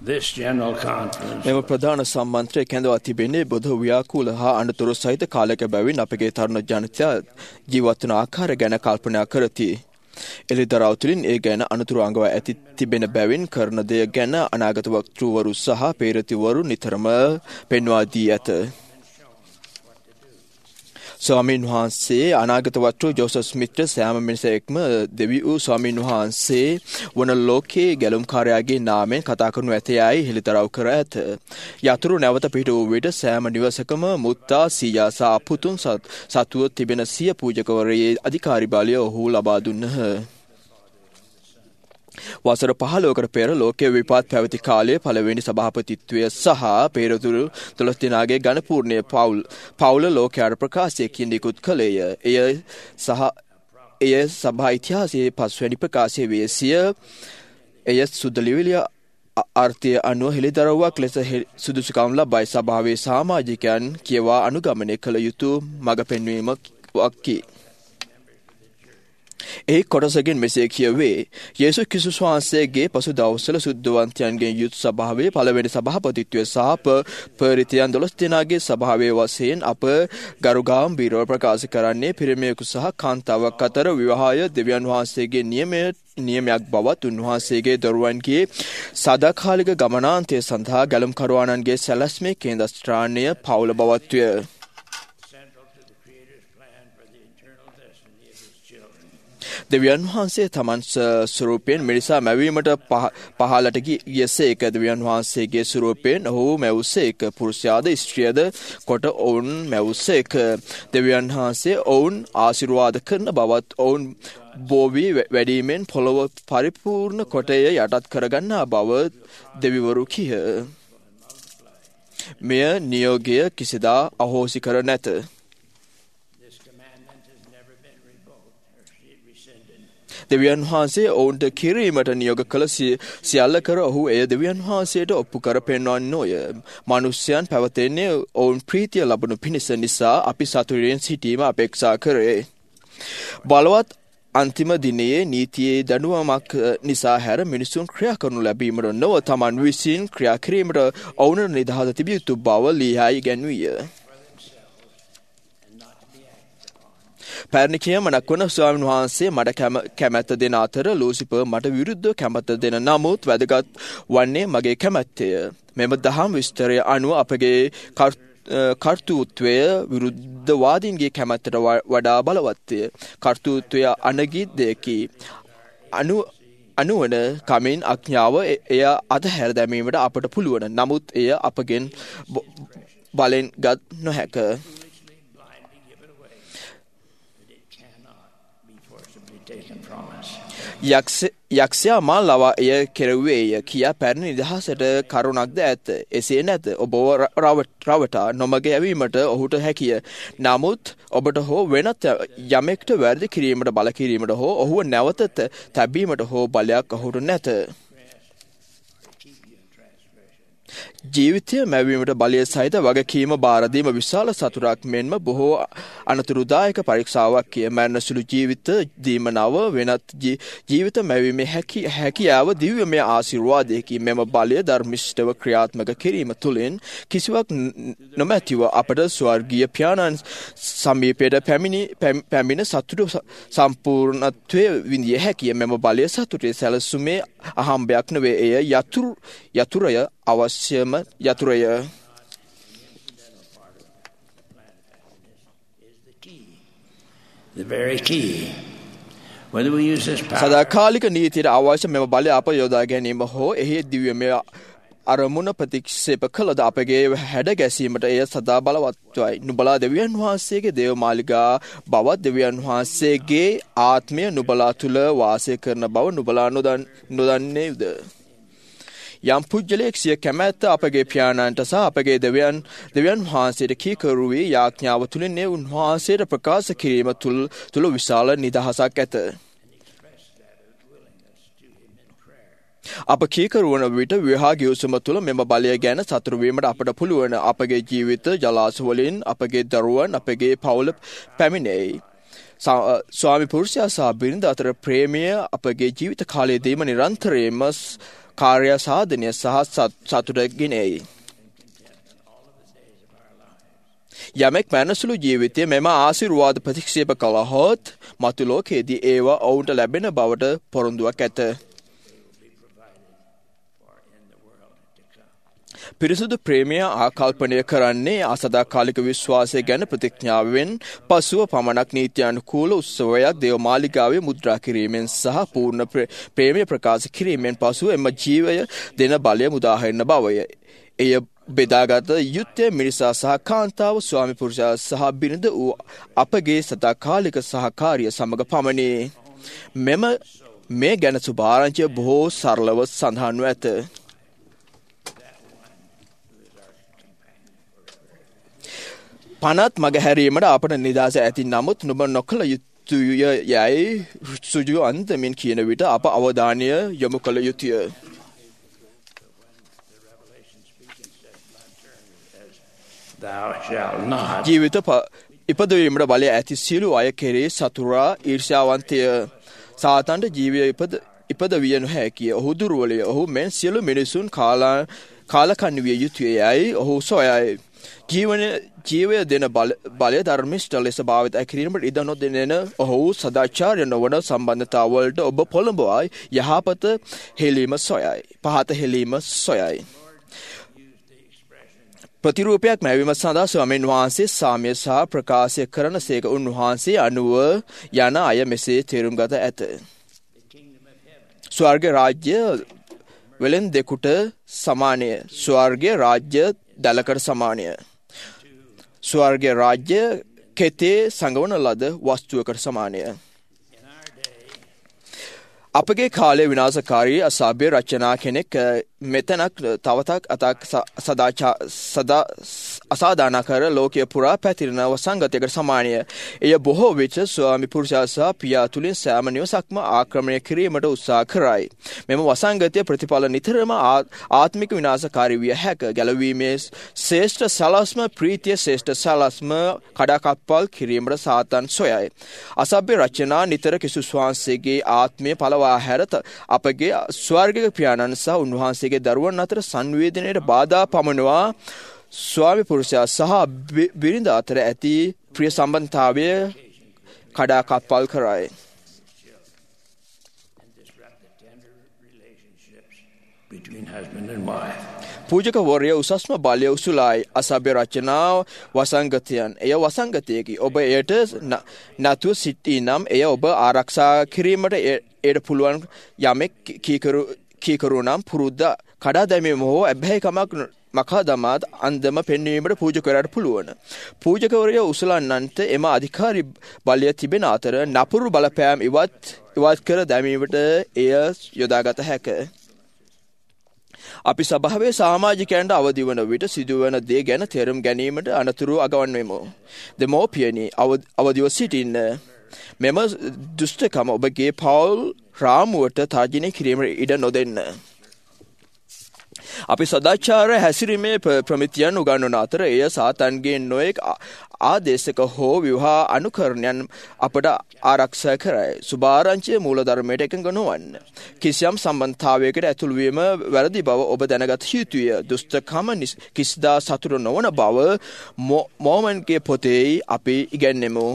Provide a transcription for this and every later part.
This general conference මෙම ප්‍රධාන සම්මන්ත්‍රය කැඳවා තිබෙන්නේ බොදු ව්‍යාකූල හා අනතුරු සහිත කාලයක බැවින් අපගේ තරුණ ජනතයා ජීවත් වන ආකාරය ගැන කල්පනා කරති. එළිදරව් තුළින් ඒ ගැන අනතුරු අඟවා ඇති තිබෙන බැවින් කරන දෙය ගැන අනාගත වක්තෘවරු සහ පේරතිවරු නිතරම පෙන්වා දී ඇත. ස්වාමීන් වහන්සේ අනාගත වක්තෘ ජෝසප් ස්මිත් සෑම මිනිසෙක්ම දෙවි වූ ස්වාමීන් වහන්සේ වන ලෝකයේ ගැලුම්කාරයාගේ නාමයෙන් කතා කරනු ඇතයයි හෙළිදරව් කර ඇත. යතුරු නැවත පිහිට වූ විට සෑම නිවසකම මුත්තා සීයා සහ පුතුන් සතුව තිබෙන සිය පූජකවරයේ අධිකාරි බලය ඔහු ලබා දුන්නහ. වසර 15කට පෙර ලෝකයේ විපාත් පැවති කාලයේ පළවෙනි සභාපතිත්වය සහ පෙරතුරු 12 දිනාගේ ඝනපූර්ණයේ පවුල ලෝකයට ප්‍රකාශයකින් නිකුත් කළේය. එය සභා ඉතිහාසයේ පස්වැනි ප්‍රකාශය විය. එය සුදුලිවිලිය අර්ථය අනුව හෙළිදරව්වක් ලෙස සුදුසුකම් ලබයි. සභාවේ සමාජිකයන් කියවා අනුගමනය කළ යුතු මඟ පෙන්වීමක්කි. ඒ කොටසකින් මෙසේ කියවේ. යේසුස් ක්‍රිස්තුස් වහන්සේගේ පසු දවස්වල සුද්ධවන්තයන්ගෙන් යුත් සභාවේ පළවෙනි සභාපතිත්වය සහ පරිත්‍යයන් 12 දෙනාගේ සභාවේ වශයෙන් අප ගරුගාම්භීරව ප්‍රකාශ කරන්නේ පිරිමියෙකු සහ කාන්තාවක් අතර විවාහය දෙවියන් වහන්සේගේ නියමයක් බවත් උන්වහන්සේගේ දරුවන්ගේ සදාකාලික ගමනාන්තය සඳහා ගැලුම්කරුවාණන්ගේ සැලැස්මේ කේන්ද්‍රස්ථානය පවුල බවත්ය. දෙවියන් වහන්සේ තමන් ස්වරූපයෙන් මිනිසා මැවීමට පහළට ගියසේක. දෙවියන් වහන්සේගේ ස්වරූපයෙන් ඔහු මැවුසේක. පුරුෂයාද ස්ත්‍රියද කොට ඔවුන් මැවුසේක. දෙවියන් වහන්සේ ඔවුන් ආශිර්වාද කරන බවත් ඔවුන් බෝවී වැඩීමෙන් පොළොව පරිපූර්ණ කොටය යටත් කරගන්නා බව දෙවිවරු කිය. මෙය නියෝගය කිසිදා අහෝසි කර නැත. දෙවියන් වහන්සේ ඔවුන්ට කිරීමට නියෝග කළ සියල්ල කර ඔහු එය දෙවියන් වහන්සේට ඔප්පු කර පෙන්වන්නෝය. මනුෂ්‍යයන් පැවතෙන්නේ ඔවුන් ප්‍රීතිය ලබනු පිණිස නිසා අපි සතුටින් සිටීම අපේක්ෂා කරේ. බලවත් අන්තිම දිනයේ නීතියේ දඬුවමක් නිසා හැර මිනිසුන් ක්‍රියා කරනු ලැබීමට නොව තමන් විසින් ක්‍රියා කිරීමට ඔවුන්ට නිදහස තිබිය යුතු බව ලීහා ඉගැන්වීය. පැරණි කියමනක් වන ස්වාමීන් වහන්සේ මට කැමැත්ත දෙන අතර ලූසිපර් මට විරුද්ධව කැමැත්ත දෙන නමුත් වැදගත් වන්නේ මගේ කැමැත්තය. මෙම දහම් විස්තරය අනුව අපගේ කර්තෘත්වය විරුද්ධවාදීන්ගේ කැමැත්තට වඩා බලවත්ය. කර්තෘත්වය අනගී දෙයකි. අනුවන කමින් අඥාව එය අතහැර දැමීමට අපට පුළුවන්. නමුත් එය අපගෙන් බලෙන් ගත් නොහැක. යක්ෂයා මා ලවා එය කෙරෙව්වේය කියා පැරණි නිදහසට කරුණක්ද ඇත. එසේ නැත. ඔබව රවටා නොමග යැවීමට ඔහුට හැකිය. නමුත් ඔබට හෝ වෙනත් යමෙක්ට වැරදි කිරීමට බල කිරීමට හෝ ඔහුව නැවත තැබීමට හෝ බලයක් ඔහුට නැත. ජීවිතය මැවීමට බලය සහිත වගකීම බාරදීම විශාල සතුරක් මෙන්ම බොහෝ අනතුරුදායක පරීක්ෂාවක් කිය. මරණ සුළු ජීවිත දීමනාව වෙනත් ජීවිත මැවීමේ හැකියාව දිව්‍යමය ආශිර්වාදයකි. මෙම බලය ධර්මිෂ්ඨව ක්‍රියාත්මක කිරීම තුළින් කිසිවක් නොමැතිව අපට ස්වර්ගීය පියාණන් සමීපයට පැමිණ සතුට සම්පූර්ණත්වය විඳිය හැකිය. මෙම බලය සතුටේ සැලසුමේ අහම්බයක් නොවේ. එය යතුරය අවශ්‍යම යතුරය. සදාකාලික නීතියට අවශ්‍ය මෙම බලය අප යොදා ගැනීම හෝ එහි දිව්‍යමය අරමුණ ප්‍රතික්ෂේප කළද අපගේ හැඩ ගැසීමට එය සදා බලවත්වයි. නුබලා දෙවියන් වහන්සේගේ දේවමාලිගා බවත් දෙවියන් වහන්සේගේ ආත්මය නුබලා තුළ වාසය කරන බව නුබලා නොදන්නේද? යම් පුජ්‍යලයක් සිය කැමැත්ත අපගේ පියාණන්ට සහ අපගේ දෙවියන් වහන්සේට කීකරු වී යාඥාව තුළින් ඒ උන්වහන්සේට ප්‍රකාශ කිරීම තුළ විශාල නිදහසක් ඇත. අප කීකරු වන විට විවාහ ගිවිසුම තුළ මෙම බලය ගැන සතුටු වීමට අපට පුළුවන්. අපගේ ජීවිත ජලාශ වලින් අපගේ දරුවන් අපගේ පවුල පැමිණෙයි. ස්වාමි පුරුෂයා සහ බිරිඳ අතර ප්‍රේමය අපගේ ජීවිත කාලයේදීම නිරන්තරයෙන්ම කාර්ය සාධනය සහ සතුට ගෙනෙයි. යමෙක් මැනසුළු ජීවිතයේ මෙම ආශිර්වාද ප්‍රතික්ෂේප කළහොත් මතු ලෝකයේදී ඒවා ඔවුන්ට ලැබෙන බවට පොරොන්දුවක් ඇත. පිරිසුදු ප්‍රේමය ආකල්පනය කරන්නේ අසදාකාලික විශ්වාසය ගැන ප්‍රතිඥාවෙන් පසුව පමණක් නීත්‍යානුකූල උත්සවයක් දේවමාලිගාවේ මුද්‍රා කිරීමෙන් සහ පූර්ණ ප්‍රේමය ප්‍රකාශ කිරීමෙන් පසුව එම ජීවය දෙන බලය මුදාහරින බවය. එය බෙදාගත යුත්තේ මිනිසා සහ කාන්තාව ස්වාමි පුරුෂයා සහ බිරිඳ වූ අපගේ සදාකාලික සහකාරිය සමග පමණි. මේ ගැන සුභාරංචිය බොහෝ සරලව සඳහන්ව ඇත. පනත් මගහැරීමට අපට නිදහස ඇති නමුත් නුඹ නොකළ යුතුය යැයි සුජු අන්තමින් කියන විට අප අවධානය යොමු කළ යුතුය. ජීවිත ඉපදවීමට බලය ඇති සියලු අය කෙරේ සතුරා ඊර්ෂ්‍යාවන්තය. සාතන්ට ජීවය ඉපදවිය නොහැකිය. ඔහු දුර්වලය. ඔහු මෙන් සියලු මිනිසුන් කාලකන්ණි විය යුතුය යැයි ඔහු සොයයි. ජීවය දෙන බලය ධර්මිෂ්ඨ ලෙස භාවිත කිරීමට ඉඩ නොදෙන ඔහු සදාචාරය නොවන සම්බන්ධතාවලට ඔබ පොළඹවයි යහපත හෙළීම සොයයි. පහත හෙළීම සොයයි. ප්‍රතිරූපයක් මැවීම සඳහා ස්වාමීන් වහන්සේ සාමය සහ ප්‍රකාශය කරන සේක උන්වහන්සේ අනුව යන අය මෙසේ තේරුම් ගත ඇත. ස්වර්ග රාජ්‍ය වෙලෙන් දෙකුට සමානය. ස්වර්ග රාජ්‍ය දලකට සමානය. ස්වර්ග රාජ්‍ය කෙතේ සඟවන ලද වස්තුවකට සමානය. අපගේ කාලේ විනාශකාරී අසභ්‍ය රචනා කෙනෙක් මෙතනක් තවතක් අතක් අසාධානකර ලෝකයේ පුරා පැතිරෙන වසංගතයකට සමානය. එය බොහෝ විට ස්වාමි පුරුෂයා සහ පියා තුලින් සෑම නිවසක්ම ආක්‍රමණය කිරීමට උත්සාහ කරයි. මෙම වසංගතය ප්‍රතිඵල නිතරම ආත්මික විනාශකාරී විය හැක. ගැලවීමේ ශ්‍රේෂ්ඨ සලස්ම ප්‍රීතිය ශ්‍රේෂ්ඨ සලස්ම කඩාකප්පල් කිරීමට සාතන් සොයයි. අසභ්‍ය රචනා නිතර කිසිස් වහන්සේගේ ආත්මය පළවා හැරත අපගේ ස්වර්ගික පියාණන් සහ උන්වහන්සේගේ දරුවන් අතර සංවේදනයට බාධා පමනවා. ස්වාමි පුරුෂයා සහ බිරිඳ අතර ඇති ප්‍රිය සම්බන්ධතාවය කඩාකප්පල් කරයි. පූජකවරය උසස්ම බලය උසුලායි. අසභ්‍ය රචනා වසංගතයන්. එය වසංගතයකි. ඔබ එයට නැතුව සිටී නම් එය ඔබ ආරක්ෂා කිරීමට එයට පුළුවන් යමෙක් කීකරු නම් පුරුද්ද කඩා දැමීම හෝ ඇබ්බැහිකමක් මකා දමාත් අන්දම පෙන්වීමට පූජකවරයාට පුළුවන්. පූජකවරය උසලන්නන්ට එම අධිකාරී බලය තිබෙන අතර නපුරු බලපෑම් ඉවත් කර දැමීමට එය යොදාගත හැක. අපි සභාවේ සමාජිකයන්ට අවදි වන විට සිදුවන දේ ගැන තේරුම් ගැනීමට අනතුරු අගවන්වෙමු. දෙමෝපියනි අවදිව සිටින්න. මෙම දුෂ්ටකම ඔබගේ පවුල් රාමුවට තර්ජනය කිරීමට ඉඩ නොදෙන්න. අපි සදාචාර හැසිරීමේ ප්‍රමිතියන් උගන්වන අතර එය සාතන්ගේ නොයෙක් ආදේශක හෝ විවාහ අනුකරණයන් අපට ආරක්ෂා කරයි. සුභාරංචිය මූලධර්මයට එකඟ නොවන්න. කිසියම් සම්බන්ධතාවයකට ඇතුළුවීම වැරදි බව ඔබ දැනගත යුතුය. දුෂ්ටකම කිසිදා සතුට නොවන බව මෝමන්ගේ පොතේ අපි ඉගැන්නෙමු.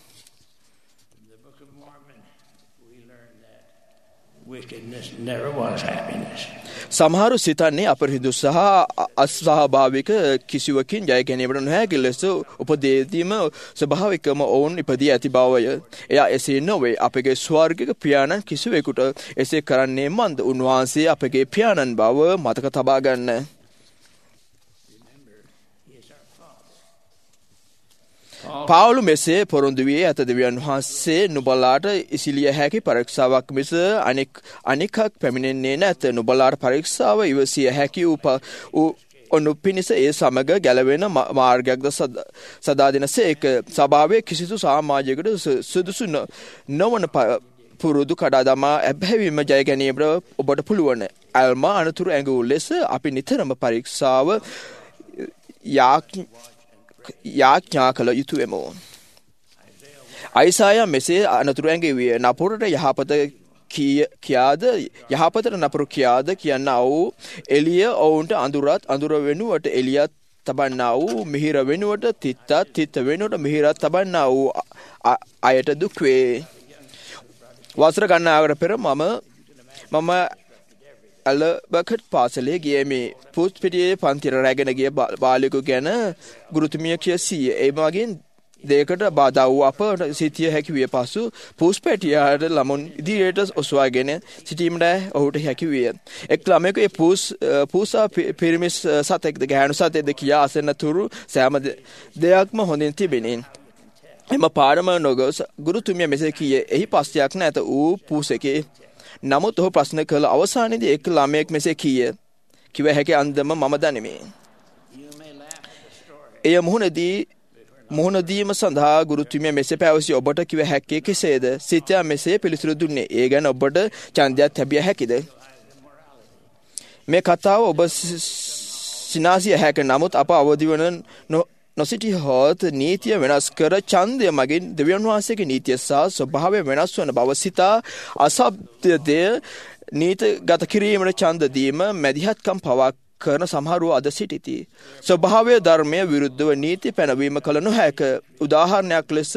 සමහරු සිතන්නේ අපරිහිදු සහ අස්වාභාවික කිසිවකින් ජය ගැනීමට නොහැකි ලෙස උපදේදීම ස්වභාවිකම ඔවුන් ඉපදී ඇති බවය. එයා එසේ නොවේ. අපගේ ස්වර්ගික පියාණන් කිසිවෙකුට එසේ කරන්නේ මන්ද? උන්වහන්සේ අපගේ පියාණන් බව මතක තබා ගන්න. පාවුලු මෙසේ පොරොන්දු වී ඇත. දෙවියන් වහන්සේ නුබලාට ඉසිලිය හැකි පරීක්ෂාවක් මිස අනිකක් පැමිණෙන්නේ නැත. නුබලාට පරීක්ෂාව ඉවසිය හැකි ඔනු පිණිස ඒ සමග ගැලවෙන මාර්ගයක්ද සදා දෙන සේක. සභාවේ කිසිදු සමාජයකට සුදුසු නොවන පුරුදු කඩා දමා ඇබ්බැහිවීම ජය ගැනීමට ඔබට පුළුවන්. ඇල්මා අනතුරු ඇඟවූ ලෙස අපි නිතරම පරීක්ෂාව යාඥා කළ යුතුවෙමු. අයිසායා මෙසේ අනතුරු ඇඟෙවිය. නපුරට යහපත කියාද යහපතට නපුරු කියාද කියන්නා වූ එළිය ඔවුන්ට අඳුරත් අඳුර වෙනුවට එළියත් තබන්නා වූ මිහිර වෙනුවට තිත්ත වෙනුවට මිහිරත් තබන්නා වූ අයට දුක් වේ. වසර ගණනාවකට පෙර මම අල්බර්ට් පාසලේ ගියේ මේ පුස්පිටියේ පන්තිර රැගෙන ගිය බාලිකු ගැන ගුරුතුමිය කියසී. ඒ මගින් දෙයකට බාධා වූ අප සිටිය හැකි විය. පසු පුස්පැටියාට ළමුන් ඉදිරියට ඔසවාගෙන සිටීමට ඔහුට හැකි විය. එක් ළමයෙකු ඒ පූසා පිරිමි සතෙක්ද ගැහැණු සතෙක්ද කියා අසන තුරු සෑම දෙයක්ම හොඳින් තිබෙනින්. එම පාඩම නොගොස් ගුරුතුමිය මෙසේ කීයේ එහි පස්තියක් නැත වූ පූසකේ. නමුත් ඔහු ප්‍රශ්න කළ අවසානයේදී එක් ළමයෙක් මෙසේ කීය කිව හැකි අන්දම මම දනිමි. එය මුහුණදීම සඳහා ගුරුතුමිය මෙසේ පැවසි. ඔබට කිව හැක්කේ කෙසේද? සිතයා මෙසේ පිළිතුරු දුන්නේ. ඒ ගැන ඔබට ඡන්දයක් ලැබිය හැකිද? මේ කතාව ඔබ සිනාසිය හැක. නමුත් අප අවදි වන නොසිටි හොත් නීතිය වෙනස් කර ඡන්දය මගින් දෙවියන් වහන්සේගේ නීතිය සහ ස්වභාවය වෙනස් වන බව සිතා අසභ්‍ය නීතිගත කිරීමට ඡන්ද දීම මැදිහත්කම් පවක් කරන සමහරව අද සිටිති. ස්වභාවය ධර්මය විරුද්ධව නීති පැනවීම කළ නොහැක. උදාහරණයක් ලෙස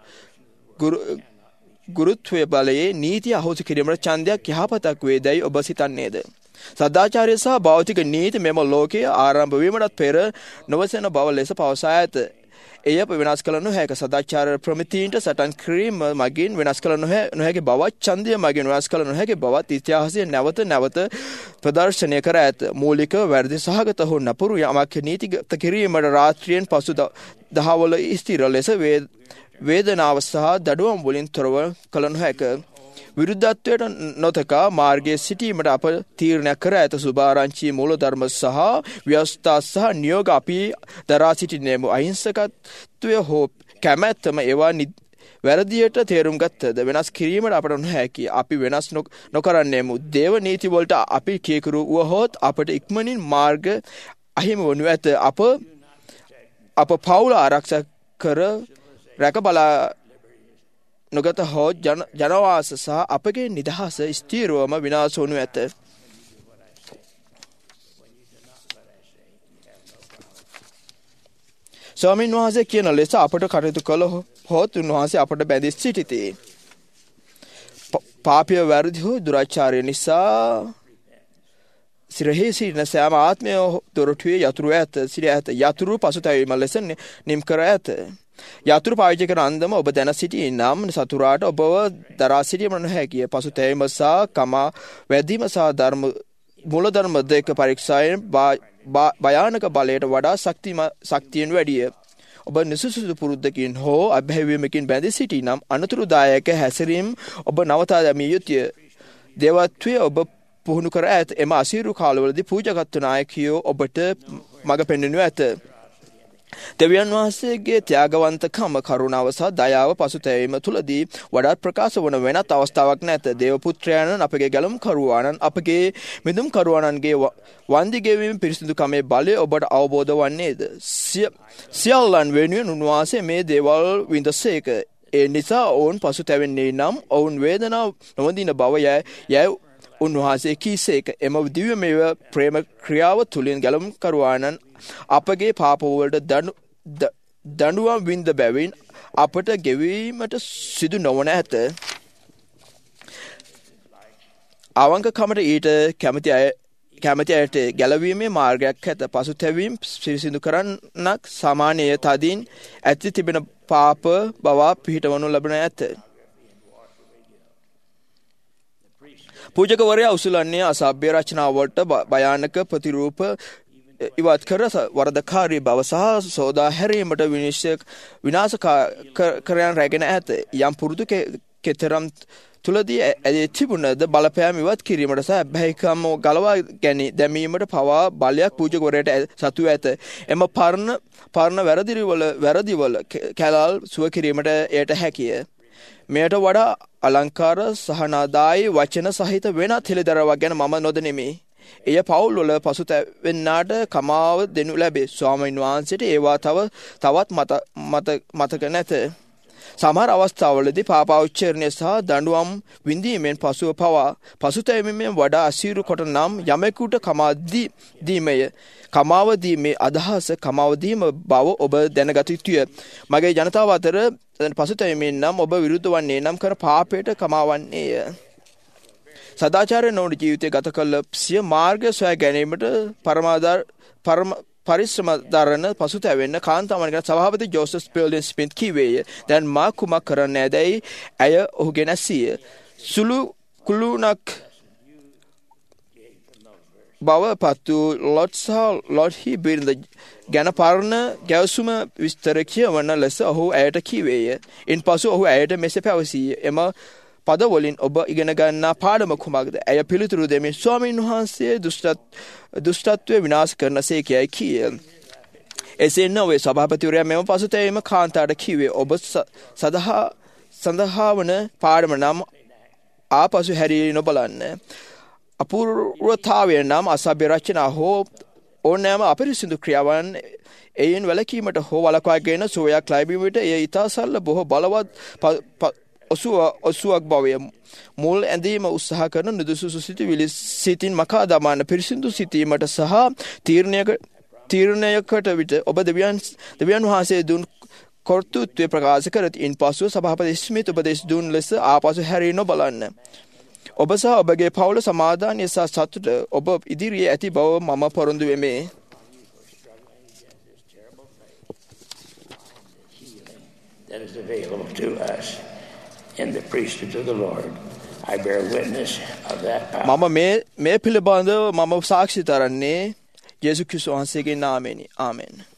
ගුරුත්වය බලයේ නීතිය අහෝසි කිරීමට ඡන්දයක් යහපතක් වේදැයි ඔබ සිතන්නේද? සදාචාරය සහ භෞතික නීති මෙම ලෝකයේ ආරම්භ වීමටත් පෙර නොවසන බව ලෙස පවසා ඇත. එය වෙනස් කළ නොහැක. සදාචාර ප්‍රමිතීන්ට සටන් කිරීම මගින් වෙනස් කළ නොහැකි බවත් ඡන්දය මගින් වෙනස් කළ නොහැකි බවත් ඉතිහාසය නැවත ප්‍රදර්ශනය කර ඇත. මූලික වැරදි සහගත හෝ නපුරු යමක් නීතිගත කිරීමට රාත්‍රියෙන් පසු දහවල ස්ථිර ලෙස වේදනාව සහ දඩුවම් වලින් තොරව කළ නොහැක. විරුද්ධත්වයට නොතකා මාර්ගයේ සිටීමට අප තීරණයක් කර ඇත. සුභාරංචි මූලධර්ම සහ ව්‍යවස්ථා සහ නියෝග අපි දරා සිටින්නේමු. අහිංසකත්වය හෝ කැමැත්තම ඒවා වැරදියට තේරුම් ගත්තද වෙනස් කිරීමට අපට නොහැකි. අපි වෙනස් නොකරන්නේමු. දේව නීති වලට අපි කීකරු වුවහොත් අපට ඉක්මනින් මාර්ග අහිමි වනු ඇත. අප පවුල ආරක්ෂා කර රැක බලා නොගත හෝ ජනවාස සහ අපගේ නිදහස ස්ථීරවම විනාශ වනු ඇත. ස්වාමීන් වහන්සේ කියන ලෙස අපට කටයුතු කළ හොත් උන්වහන්සේ අපට බැඳී සිටිති. පාපය වැරදි හෝ දුරාචාරය නිසා සිරෙහි සිටින සෑම ආත්මය දොරටුවේ යතුරු ඇත. සිට ඇත. යතුරු පසුතැවීම ලෙස නිම් කර ඇත. යතුරු පාවිච්චි කරන අන්දම ඔබ දැන සිටී නම් සතුරාට ඔබව දරා සිටීම නොහැකිය. පසුතැවීම සහ කමා වැදීම සහ මූලධර්ම දෙක පරීක්ෂායෙන් භයානක බලයට වඩා ශක්තියෙන් වැඩිය. ඔබ නිසුසුදු පුරුද්දකින් හෝ අභ්‍යවීමකින් බැඳී සිටී නම් අනතුරුදායක හැසිරීම ඔබ නවතා දැමිය යුතුය. දේවත්වය ඔබ පුහුණු කර ඇත. එම අසීරු කාලවලදී පූජකත්ව නායකයෝ ඔබට මඟ පෙන්වනු ඇත. දෙවියන් වහන්සේගේ ත්‍යාගවන්තකම කරුණාව සහ දයාව පසුතැවීම තුළදී වඩාත් ප්‍රකාශ වන වෙනත් අවස්ථාවක් නැත. දේව පුත්‍රයාණන් අපගේ ගැලුම් කරුවාණන් අපගේ මිදුම් කරුවාණන්ගේ වන්දි ගෙවීම පිරිසිදුකමේ බලය ඔබට අවබෝධ වන්නේද? සියල්ලන් වෙනුවෙන් උන්වහන්සේ මේ දේවල් විඳසේක. ඒ නිසා ඔවුන් පසුතැවෙන්නේ නම් ඔවුන් වේදනාව නොවිඳින බව යැයි උන්වහන්සේ කීසේක. එම දිව්‍යමය ප්‍රේම ක්‍රියාව තුළින් ගැලුම් කරුවාණන් අපගේ පාපවලට දඬුවම් විඳ බැවින් අපට ගෙවීමට සිදු නොවන ඇත. අවංකකමට ඊට කැමති අයට ගැලවීමේ මාර්ගයක් ඇත. පසුතැවීම් පිරිසිදු කරන්නක් සාමාන්‍ය තදින් ඇති තිබෙන පාප බව පිහිටවනු ලබන ඇත. පූජකවරයා උසුලන්නේ අසභ්‍ය රචනාවලට භයානක ප්‍රතිරූප ඉවත් කර වරදකාරී බව සහ සෝදා හැරීමට විනාශකරයන් රැගෙන ඇත. යම් පුරුදු කෙතරම් තුලදී ඇදී තිබුණද බලපෑම් ඉවත් කිරීමට සහ බැහැකම ගලවා දැමීමට පවා බලයක් පූජකවරයාට සතු ඇත. එම පරණ වැරදිවල කැලල් සුව කිරීමට එයට හැකිය. මෙයට වඩා අලංකාර සහනාදායි වචන සහිත වෙනත් හෙළිදරව්වක් ගැන මම නොදනිමි. එය පවුල් වල පසුතැවෙන්නාට කමාව දෙනු ලැබේ. ස්වාමීන් වහන්සේට ඒවා තවත් මතක නැත. සමහර අවස්ථාවලදී පාපෝච්චාරණය සහ දඬුවම් විඳීමෙන් පසුව පවා පසුතැවීමෙන් වඩා අසීරු කොට නම් යමෙකුට කමාව දීමේ අදහස කමාව දීම බව ඔබ දැනගත යුතුය. මගේ ජනතාව අතර පසුතැවීමෙන් නම් ඔබ විරුද්ධ වන්නේ නම් කර පාපයට කමාවන්නේය. සදාචාරය නොවන ජීවිතය ගත කළ සිය මාර්ගය සොයා ගැනීමට පරිශ්‍රම දරන පසුතැවෙන්න කාන්තාවන්ගේ සභාපති ජෝසප් ස්පෙල්ඩන් ස්මිත් කිව්වේය. දැන් මා කුමක් කරන්න ඇදැයි ඇය ඔහුගෙන ඇසීය. සුළු කුළුණක් බව පත්තු ලොට් සහ ලොට්හි බිරිඳ ගැන පරණ ගැවසුම විස්තර කියවන ලෙස ඔහු ඇයට කිව්වේය. ඉන්පසු ඔහු ඇයට මෙසේ පැවසීය. එම පදවලින් ඔබ ඉගෙන ගන්නා පාඩම කුමක්ද? ඇය පිළිතුරු දෙමින් ස්වාමීන් වහන්සේ දුෂ්ටත්වය විනාශ කරන සේකයයි කීය. එසේ නොවේ සභාපතිවරයා මෙම පසුතැවීම කාන්තාට කිව්වේ ඔබ සඳහා වන පාඩම නම් ආපසු හැරී නොබලන්න. අපූර්වතාවය නම් අසභ්‍ය රචනා හෝ ඕනෑම අපිරිසිදු ක්‍රියාවන් එයින් වැළකීමට හෝ වළක්වාගෙන සුවයක් ලැබීමට එය ඉතා සරල බොහෝ බලවත් ඔසුවක් බවය. මුල් ඇඳීම උත්සාහ කරන නුදුසුසු සිතුවිලි සිතින් මකා දමන්න පිරිසිදු සිතීමට සහ තීරණයකට විට ඔබ දෙවියන් වහන්සේ දුන් කර්තෘත්වය ප්‍රකාශ කරති. ඉන්පසුව සභාපති ස්මිත් උපදෙස් දුන් ලෙස ආපසු හැරී නොබලන්න. ඔබ සහ ඔබගේ පවුල සමාදානය සහ සතුට ඔබ ඉදිරියේ ඇති බව මම පොරොන්දු වෙමි. That is available to us in the priesthood of the Lord. I bear witness of that power. මම මේ පිළිබඳව මම සාක්ෂි දරන්නේ යේසුස් ක්‍රිස්තුස් වහන්සේගේ නාමයෙනි. ආමෙන්.